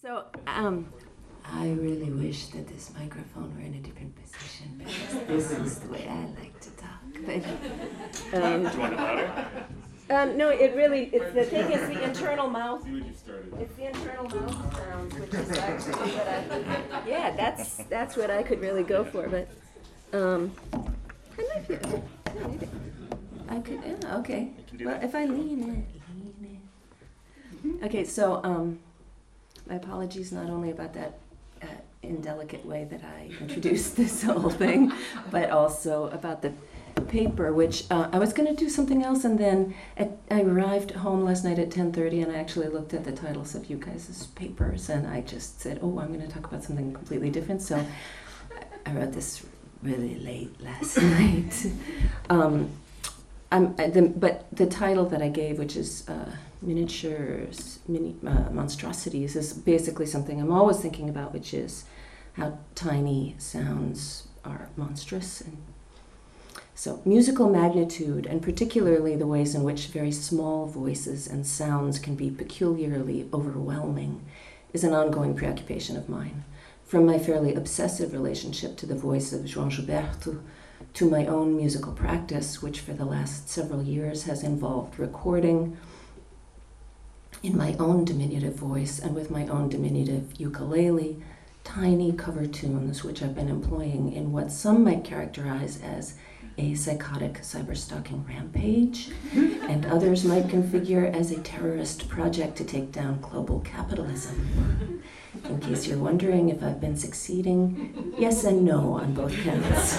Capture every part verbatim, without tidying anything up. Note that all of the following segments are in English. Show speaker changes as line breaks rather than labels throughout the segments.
So, um, I really wish that this microphone were in a different position, because this is the way I like to talk. But, um,
Do you want it louder?
um, no, it really, it's the thing is the internal mouth. It's the internal mouth sound, which is actually what I, yeah, that's, that's what I could really go for, but, um, I might be, yeah, maybe. I could, yeah, okay. Well, if I lean in, lean in. Okay, so, um, my apologies not only about that uh, indelicate way that I introduced this whole thing, but also about the paper, which uh, I was going to do something else, and then at, I arrived home last night at ten thirty, and I actually looked at the titles of you guys' papers, and I just said, oh, I'm going to talk about something completely different, so I, I wrote this really late last night. Um, I'm, I, the, but the title that I gave, which is uh, Miniatures, mini, uh, Monstrosities, is basically something I'm always thinking about, which is how tiny sounds are monstrous. And so musical magnitude, and particularly the ways in which very small voices and sounds can be peculiarly overwhelming, is an ongoing preoccupation of mine. From my fairly obsessive relationship to the voice of João Gilberto, to my own musical practice, which for the last several years has involved recording in my own diminutive voice and with my own diminutive ukulele, tiny cover tunes which I've been employing in what some might characterize as a psychotic cyberstalking rampage, and others might configure as a terrorist project to take down global capitalism. In case you're wondering if I've been succeeding, yes and no on both counts.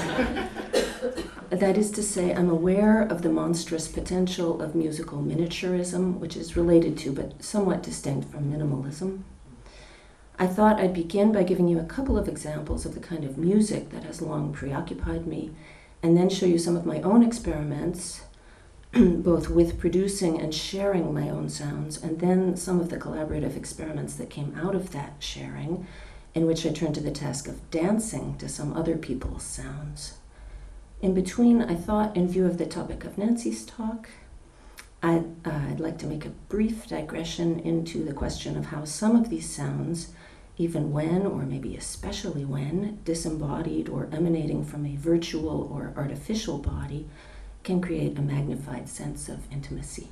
That is to say, I'm aware of the monstrous potential of musical miniaturism, which is related to but somewhat distinct from minimalism. I thought I'd begin by giving you a couple of examples of the kind of music that has long preoccupied me, and then show you some of my own experiments, both with producing and sharing my own sounds, and then some of the collaborative experiments that came out of that sharing, in which I turned to the task of dancing to some other people's sounds. In between, I thought, in view of the topic of Nancy's talk, I'd, uh, I'd like to make a brief digression into the question of how some of these sounds, even when, or maybe especially when, disembodied or emanating from a virtual or artificial body, can create a magnified sense of intimacy.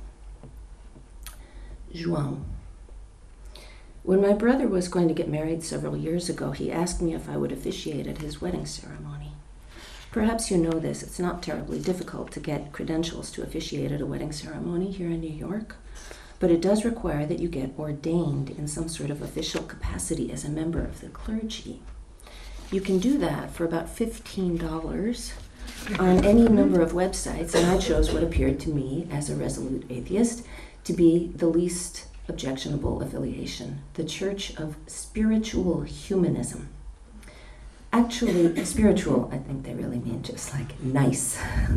João. When my brother was going to get married several years ago, he asked me if I would officiate at his wedding ceremony. Perhaps you know this, it's not terribly difficult to get credentials to officiate at a wedding ceremony here in New York, but it does require that you get ordained in some sort of official capacity as a member of the clergy. You can do that for about fifteen dollars on any number of websites, and I chose what appeared to me, as a resolute atheist, to be the least objectionable affiliation, the Church of Spiritual Humanism. Actually, spiritual, I think they really mean just like nice.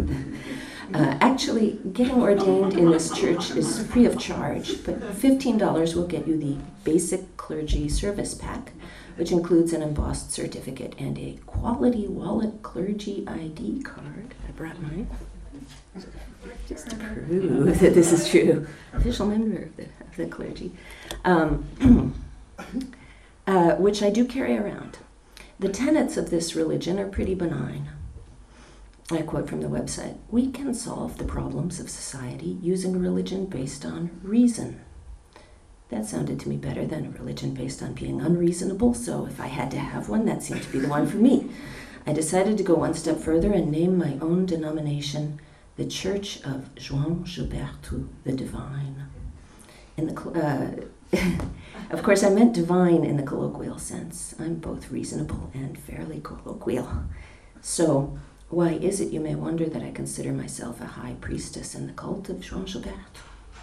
uh, actually, getting ordained in this church is free of charge, but fifteen dollars will get you the basic clergy service pack, which includes an embossed certificate and a quality wallet clergy I D card. I brought mine, just to prove that this is true. Official member of the, of the clergy, um, uh, which I do carry around. The tenets of this religion are pretty benign. I quote from the website, "We can solve the problems of society using a religion based on reason." That sounded to me better than a religion based on being unreasonable, so if I had to have one, that seemed to be the one for me. I decided to go one step further and name my own denomination the Church of João Gilberto the Divine. In the uh, Of course, I meant divine in the colloquial sense. I'm both reasonable and fairly colloquial. So, why is it, you may wonder, that I consider myself a high priestess in the cult of João Gilberto?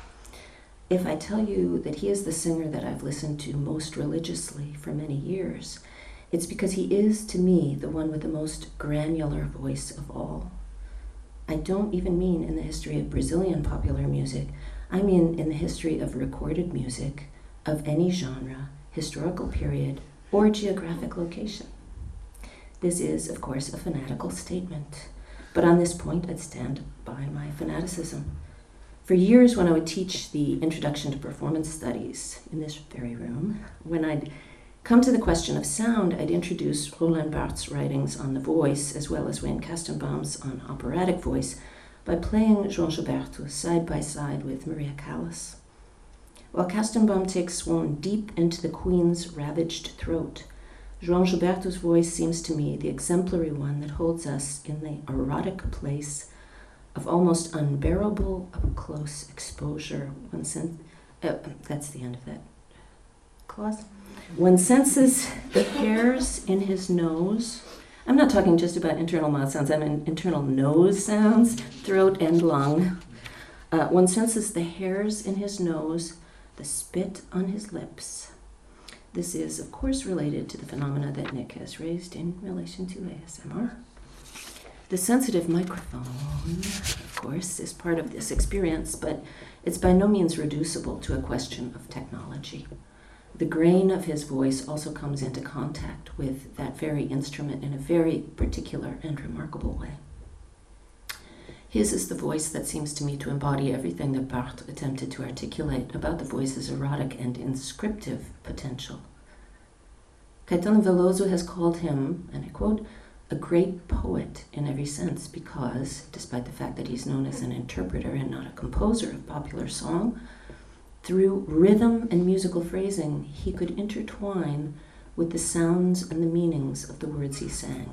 If I tell you that he is the singer that I've listened to most religiously for many years, it's because he is, to me, the one with the most granular voice of all. I don't even mean in the history of Brazilian popular music. I mean in the history of recorded music, of any genre, historical period, or geographic location. This is, of course, a fanatical statement, but on this point I'd stand by my fanaticism.
For years, when I would teach the Introduction to Performance Studies in this very room, when I'd come to the question of sound, I'd introduce Roland Barthes' writings on the voice, as well as Wayne Kastenbaum's on operatic voice, by playing Jean Gilberto side by side with Maria Callas. While Kastenbaum takes one deep into the Queen's ravaged throat, Jean Gilberto's voice seems to me the exemplary one that holds us in the erotic place of almost unbearable up-close exposure. One sen- uh, that's the end of that clause. One senses the hairs in his nose. I'm not talking just about internal mouth sounds, I mean internal nose sounds, throat and lung. Uh, one senses the hairs in his nose, the spit on his lips. This is, of course, related to the phenomena that Nick has raised in relation to A S M R. The sensitive microphone, of course, is part of this experience, but it's by no means reducible to a question of technology. The grain of his voice also comes into contact with that very instrument in a very particular and remarkable way. His is the voice that seems to me to embody everything that Barthes attempted to articulate about the voice's erotic and inscriptive potential. Caetano Veloso has called him, and I quote, a great poet in every sense because, despite the fact that he's known as an interpreter and not a composer of popular song, through rhythm and musical phrasing, he could intertwine with the sounds and the meanings of the words he sang.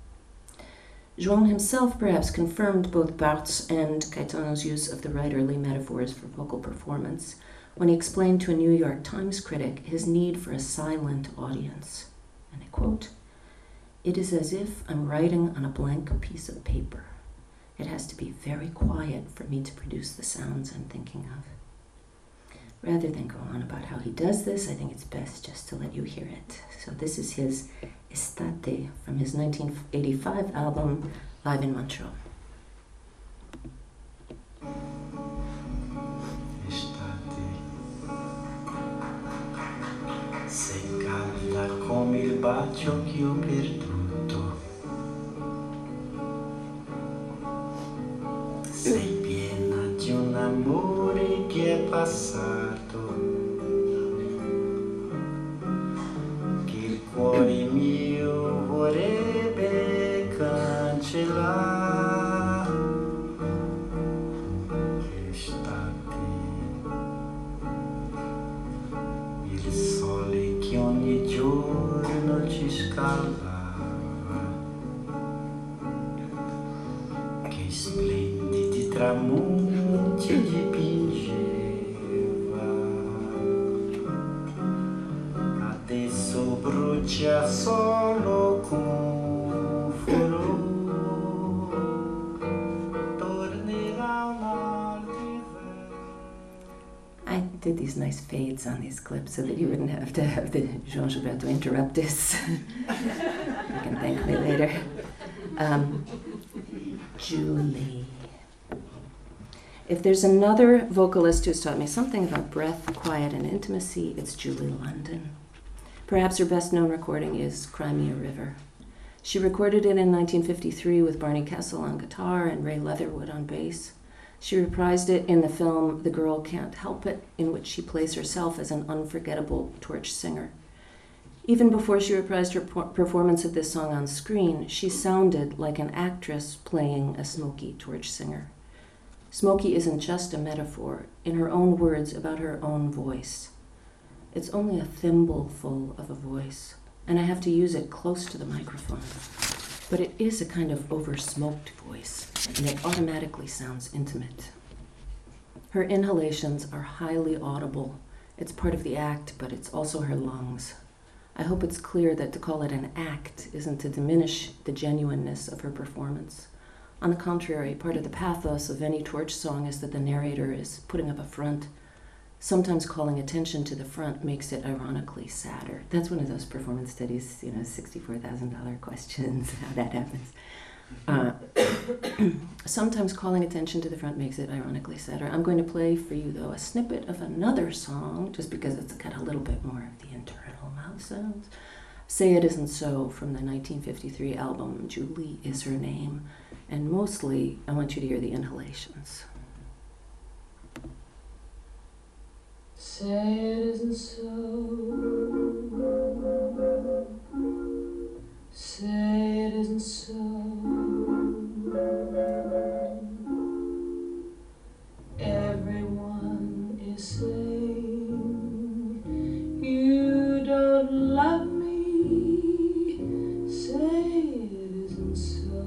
Joan himself perhaps confirmed both Barthes and Caetano's use of the writerly metaphors for vocal performance when he explained to a New York Times critic his need for a silent audience. And I quote, "It is as if I'm writing on a blank piece of paper. It has to be very quiet for me to produce the sounds I'm thinking of." Rather than go on about how he does this, I think it's best just to let you hear it. So this is his Estate from his nineteen eighty-five album, Live in Montreal.
Estate, sei calda come il bacio che ho perduto, sei piena di un amore che è passato, che il cuore mio vorrebbe cancellare. Estate, il sole che ogni giorno ci scaldava, che splendidi tramonti dipingeva, adesso brucia solo con furore, tornerà un'altra.
I did these nice fades on these clips so that you wouldn't have to have the Jean Gilberto interrupt us. You can thank me later. Um, Julie. If there's another vocalist who's taught me something about breath, quiet, and intimacy, it's Julie London. Perhaps her best known recording is Crimea River. She recorded it in nineteen fifty-three with Barney Kessel on guitar and Ray Leatherwood on bass. She reprised it in the film The Girl Can't Help It, in which she plays herself as an unforgettable torch singer. Even before she reprised her por- performance of this song on screen, she sounded like an actress playing a smoky torch singer. Smoky isn't just a metaphor, in her own words about her own voice. It's only a thimbleful of a voice, and I have to use it close to the microphone. But it is a kind of over-smoked voice, and it automatically sounds intimate. Her inhalations are highly audible. It's part of the act, but it's also her lungs. I hope it's clear that to call it an act isn't to diminish the genuineness of her performance. On the contrary, part of the pathos of any torch song is that the narrator is putting up a front. Sometimes calling attention to the front makes it ironically sadder. That's one of those performance studies, you know, sixty-four thousand dollars questions, how that happens. Uh, sometimes calling attention to the front makes it ironically sadder. I'm going to play for you, though, a snippet of another song, just because it's got a little bit more of the internal mouth sounds. Say It Isn't So from the nineteen fifty-three album, Julie Is Her Name. And mostly, I want you to hear the inhalations.
Say it isn't so. Say it isn't so. Everyone is saying you don't love me. Say it isn't so.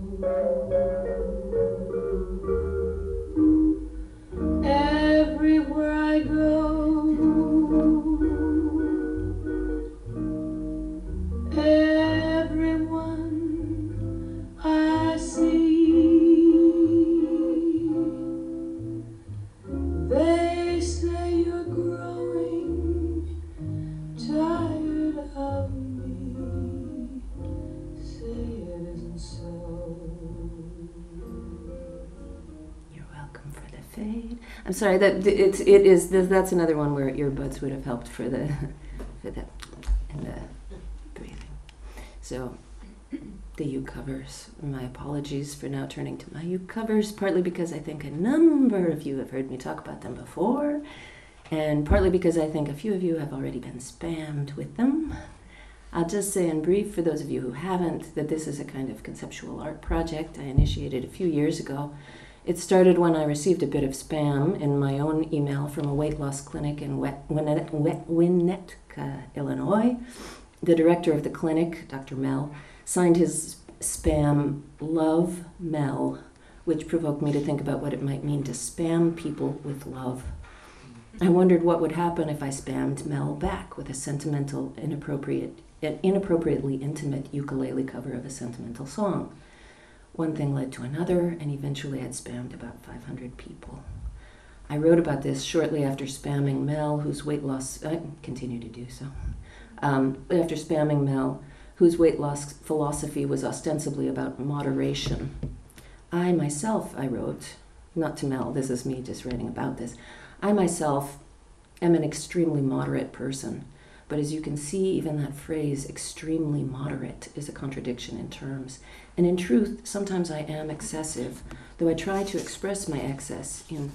Everywhere I go, everyone I see, they say you're growing tired of me. Say it isn't so.
You're welcome for the fade. I'm sorry that it's it is that's another one where earbuds would have helped for the for the and the breathing. So the uke covers. My apologies for now turning to my uke covers, partly because I think a number of you have heard me talk about them before, and partly because I think a few of you have already been spammed with them. I'll just say in brief, for those of you who haven't, that this is a kind of conceptual art project I initiated a few years ago. It started when I received a bit of spam in my own email from a weight loss clinic in Winnetka, Illinois. The director of the clinic, Doctor Mel, signed his spam "Love Mel," which provoked me to think about what it might mean to spam people with love. I wondered what would happen if I spammed Mel back with a sentimental, inappropriate, an inappropriately intimate ukulele cover of a sentimental song. One thing led to another, and eventually I'd spammed about five hundred people. I wrote about this shortly after spamming Mel, whose weight loss, I continue to do so, um, after spamming Mel, whose weight loss philosophy was ostensibly about moderation. I myself, I wrote, not to Mel, this is me just writing about this, I myself am an extremely moderate person, but as you can see, even that phrase, extremely moderate, is a contradiction in terms. And in truth, sometimes I am excessive, though I try to express my excess in,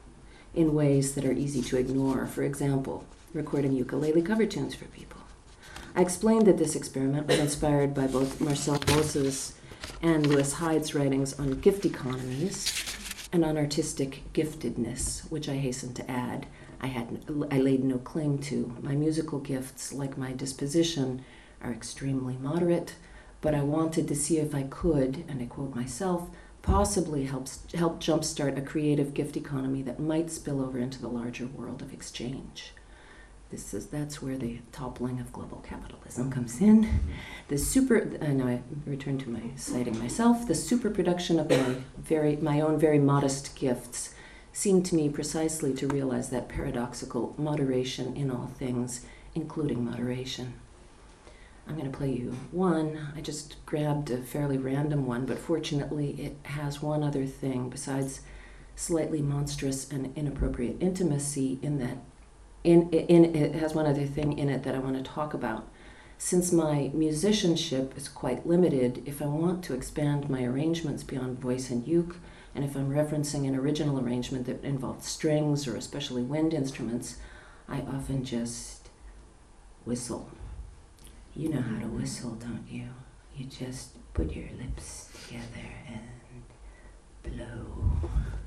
in ways that are easy to ignore. For example, recording ukulele cover tunes for people. I explained that this experiment was inspired by both Marcel Bosa's and Lewis Hyde's writings on gift economies and on artistic giftedness, which I hasten to add I had I laid no claim to. My musical gifts, like my disposition, are extremely moderate, but I wanted to see if I could, and I quote myself, possibly help, help jumpstart a creative gift economy that might spill over into the larger world of exchange. This is that's where the toppling of global capitalism comes in. The super, and now I return to my citing myself, the super production of my very my own very modest gifts seemed to me precisely to realize that paradoxical moderation in all things, including moderation. I'm going to play you one. I just grabbed a fairly random one, but fortunately it has one other thing besides slightly monstrous and inappropriate intimacy in that In, in, it has one other thing in it that I want to talk about. Since my musicianship is quite limited, if I want to expand my arrangements beyond voice and uke, and if I'm referencing an original arrangement that involved strings or especially wind instruments, I often just whistle. You know how to whistle, don't you? You just put your lips together and blow.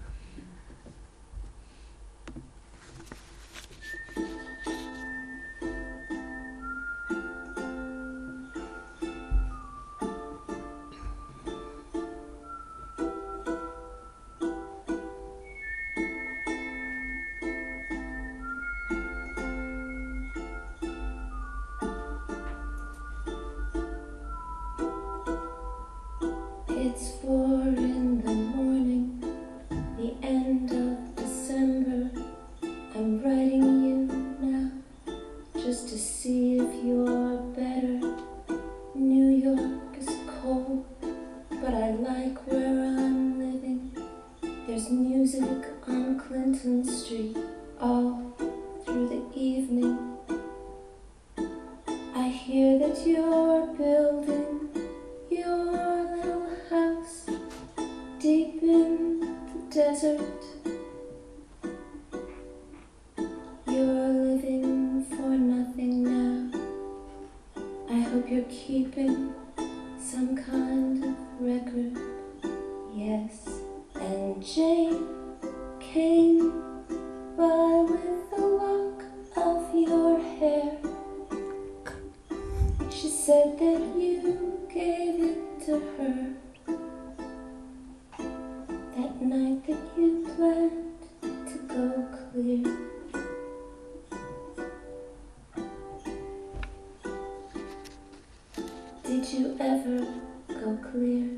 It's four in the morning, the end of December. I'm writing you now, just to see if you're better. New York is cold, but I like where I'm living. There's music on Clinton Street all through the evening. I hear that you're building your little house deep in the desert. You're hope you're keeping some kind of record. Yes, and Jane came by with a lock of your hair. She said that you gave it to her that night that you planned to go clear. Did you ever go clear?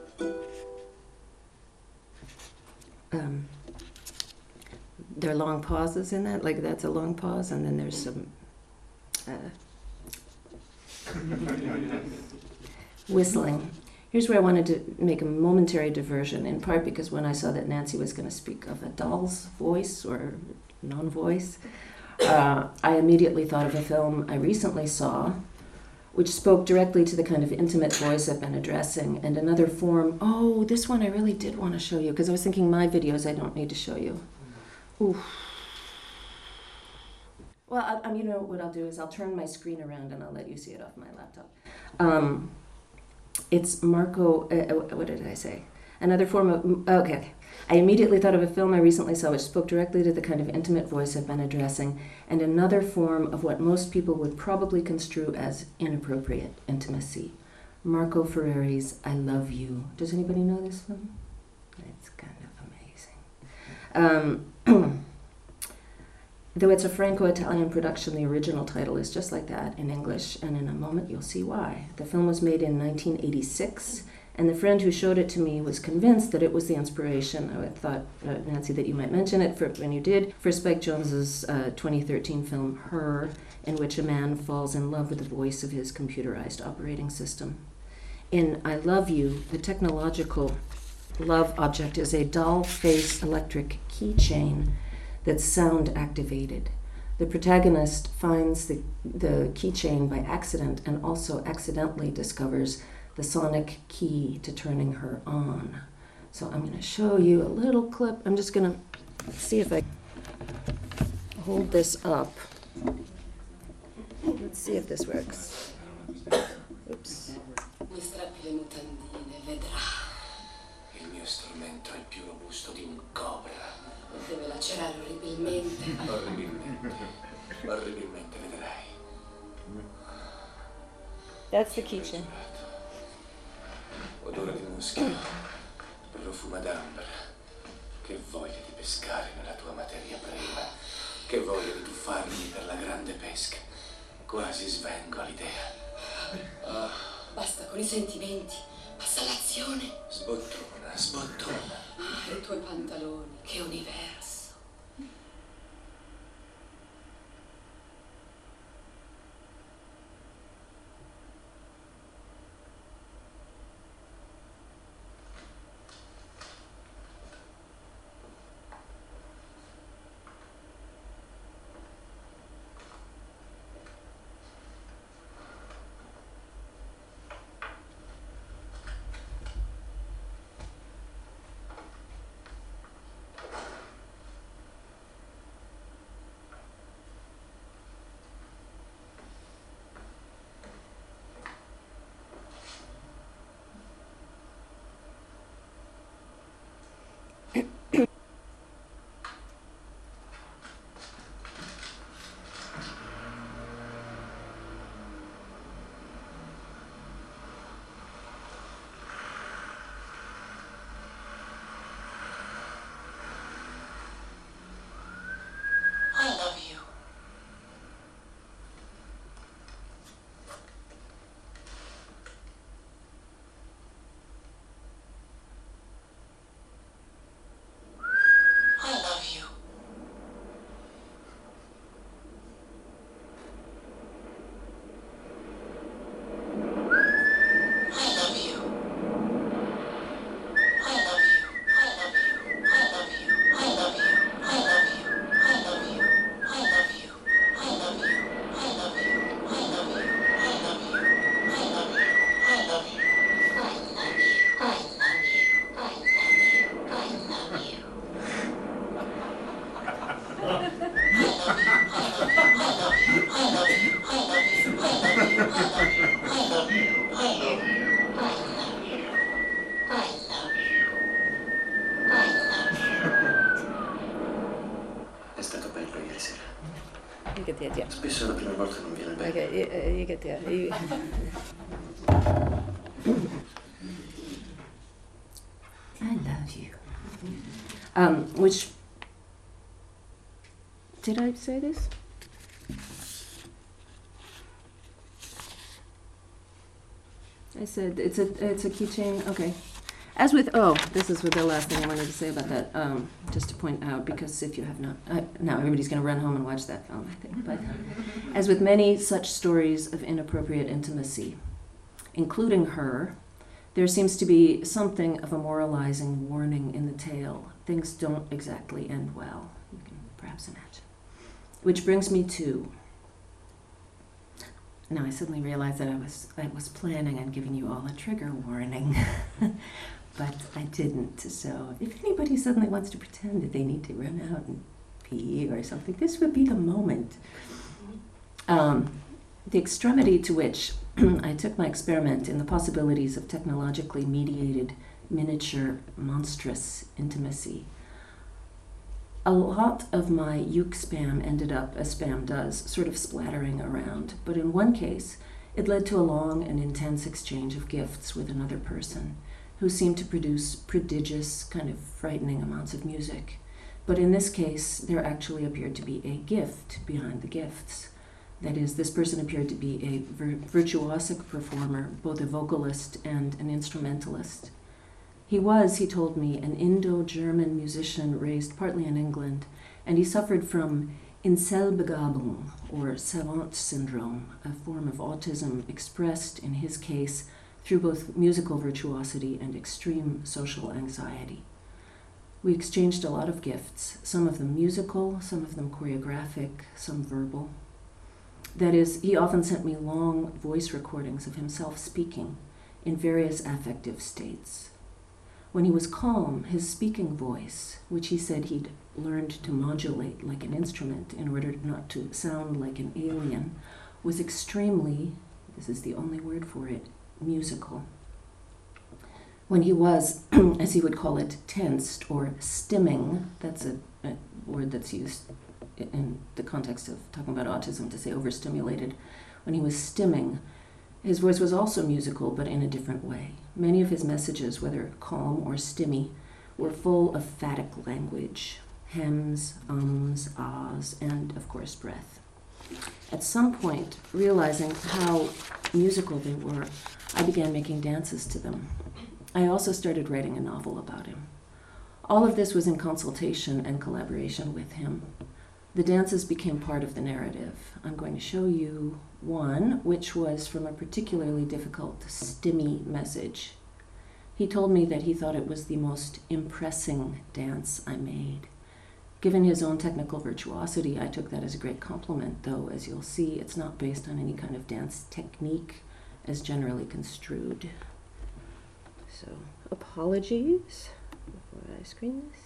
Um, there are long pauses in that, like that's a long pause, and then there's some uh, whistling. Here's where I wanted to make a momentary diversion, in part because when I saw that Nancy was going to speak of a doll's voice or non-voice, uh, I immediately thought of a film I recently saw, which spoke directly to the kind of intimate voice I've been addressing, and another form. Oh, this one I really did want to show you, because I was thinking my videos I don't need to show you. Ooh. Well, I, I, you know what I'll do is I'll turn my screen around and I'll let you see it off my laptop. Um, it's Marco, uh, what did I say? Another form of, okay, okay. I immediately thought of a film I recently saw which spoke directly to the kind of intimate voice I've been addressing, and another form of what most people would probably construe as inappropriate intimacy. Marco Ferreri's I Love You. Does anybody know this film? It's kind of amazing. Um, though it's a Franco-Italian production, the original title is just like that in English, and in a moment you'll see why. The film was made in nineteen eighty-six, and the friend who showed it to me was convinced that it was the inspiration. I thought, uh, Nancy, that you might mention it for, when you did, for Spike Jonze's uh, twenty thirteen film Her, in which a man falls in love with the voice of his computerized operating system. In I Love You, the technological love object is a doll-face electric keychain that's sound activated. The protagonist finds the, the keychain by accident and also accidentally discovers the sonic key to turning her on. So I'm going to show you a little clip. I'm just going to see if I hold this up. Let's see if this works. Oops.
Mi strappi le mutandine, vedrà.
Il mio strumento è il più robusto di un cobra.
Deve lacerare orribilmente.
Orribilmente. Orribilmente, vedrai.
That's the keychain.
Odore di muschio, profumo d'ambra. Che voglia di pescare nella tua materia prima. Che voglia di tuffarmi per la grande pesca. Quasi svengo all'idea. Ah.
Basta con i sentimenti, passa all'azione.
Sbottona, sbottona.
Ah, i tuoi pantaloni, che universo.
volte non viene bene.
Okay, you, uh, you get that. You...
I love you. Um, which, did I say this? I said it's a it's a keychain. Okay. As with oh, this is what the last thing I wanted to say about that. Um, just to point out, because if you have not, uh, now everybody's going to run home and watch that film, I think. But as with many such stories of inappropriate intimacy, including her, there seems to be something of a moralizing warning in the tale. Things don't exactly end well. You can perhaps imagine. Which brings me to. Now I suddenly realized that I was I was planning on giving you all a trigger warning, but I didn't. So if anybody suddenly wants to pretend that they need to run out and pee or something, this would be the moment. Um, the extremity to which I took my experiment in the possibilities of technologically mediated miniature monstrous intimacy. A lot of my uke spam ended up, as spam does, sort of splattering around. But in one case, it led to a long and intense exchange of gifts with another person who seemed to produce prodigious, kind of frightening amounts of music. But in this case, there actually appeared to be a gift behind the gifts. That is, this person appeared to be a vir- virtuosic performer, both a vocalist and an instrumentalist. He was, he told me, an Indo-German musician raised partly in England, and he suffered from Inselbegabung, or savant syndrome, a form of autism expressed, in his case, through both musical virtuosity and extreme social anxiety. We exchanged a lot of gifts, some of them musical, some of them choreographic, some verbal. That is, he often sent me long voice recordings of himself speaking in various affective states. When he was calm, his speaking voice, which he said he'd learned to modulate like an instrument in order not to sound like an alien, was extremely, this is the only word for it, musical. When he was, as he would call it, tensed or stimming, that's a, a word that's used in the context of talking about autism to say overstimulated, when he was stimming, his voice was also musical, but in a different way. Many of his messages, whether calm or stimmy, were full of phatic language, hems, ums, ahs, and, of course, breath. At some point, realizing how musical they were, I began making dances to them. I also started writing a novel about him. All of this was in consultation and collaboration with him. The dances became part of the narrative. I'm going to show you one, which was from a particularly difficult stimmy message. He told me that he thought it was the most impressing dance I made. Given his own technical virtuosity, I took that as a great compliment, though, as you'll see, it's not based on any kind of dance technique as generally construed. So, apologies before I screen this.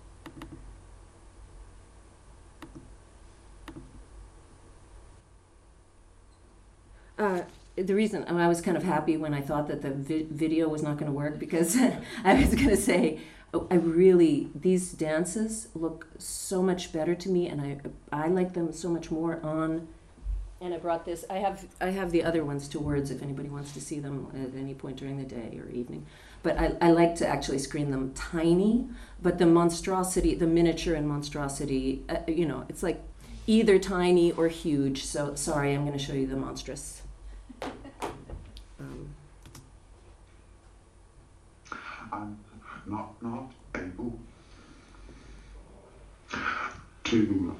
Uh, the reason I was kind of happy when I thought that the vi- video was not going to work, because I was going to say, oh, I really, these dances look so much better to me, and I I like them so much more on, and I brought this, I have I have the other ones to Words if anybody wants to see them at any point during the day or evening. But I, I like to actually screen them tiny, but the monstrosity, the miniature and monstrosity, uh, you know, it's like either tiny or huge, so sorry, I'm going to show you the monstrous. Um,
I'm not not able to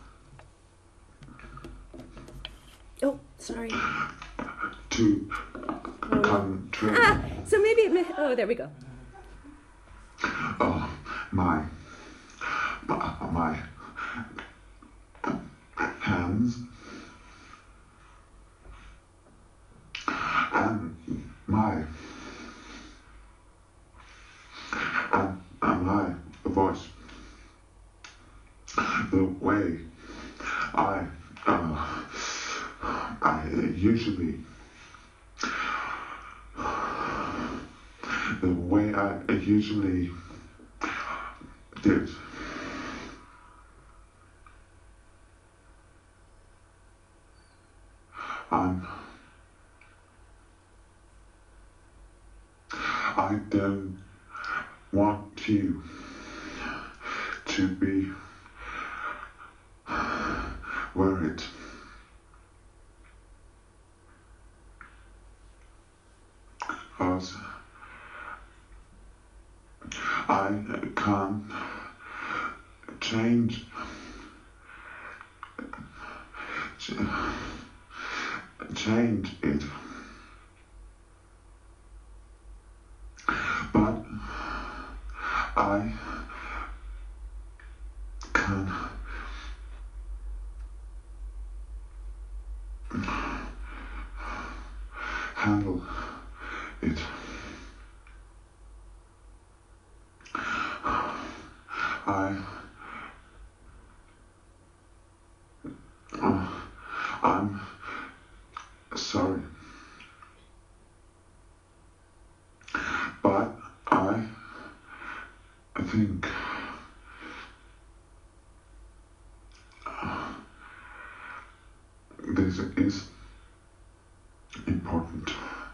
Oh, sorry.
to come true.
Ah, so maybe it may, oh, there we go.
Oh, my my, my hands and my and, and my voice, the way I uh, I usually the way I usually did. I don't want you to be worried. Because I can't change change it. But I can handle it. I uh, I'm sorry, but I think uh, this is important.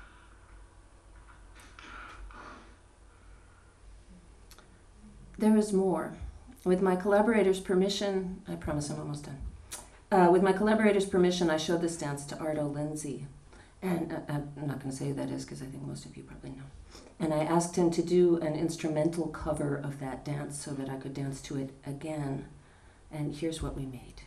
There is more. With my collaborators' permission, I promise I'm almost done. Uh, with my collaborators' permission, I showed this dance to Ardo Lindsay. And uh, I'm not going to say who that is because I think most of you probably know. And I asked him to do an instrumental cover of that dance so that I could dance to it again. And here's what we made.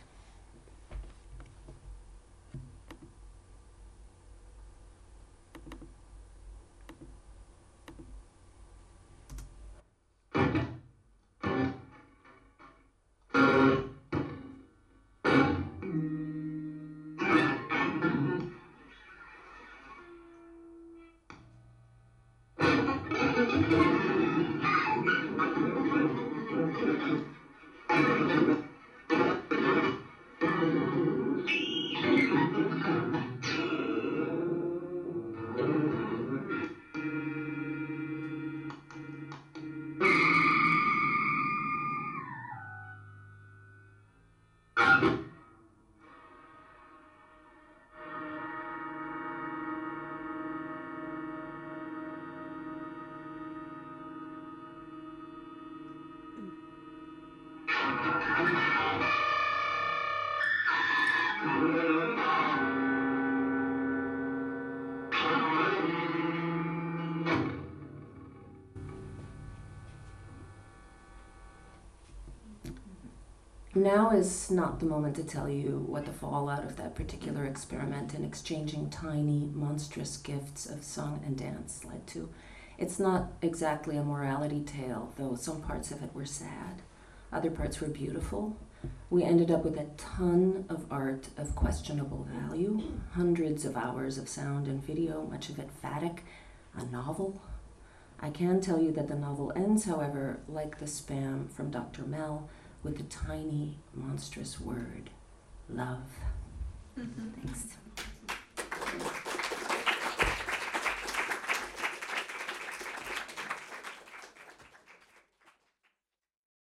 Now is not the moment to tell you what the fallout of that particular experiment in exchanging tiny, monstrous gifts of song and dance led to. It's not exactly a morality tale, though some parts of it were sad. Other parts were beautiful. We ended up with a ton of art of questionable value, hundreds of hours of sound and video, much of it phatic, a novel. I can tell you that the novel ends, however, like the spam from Doctor Mel, with the tiny, monstrous word, love. Mm-hmm. Thanks.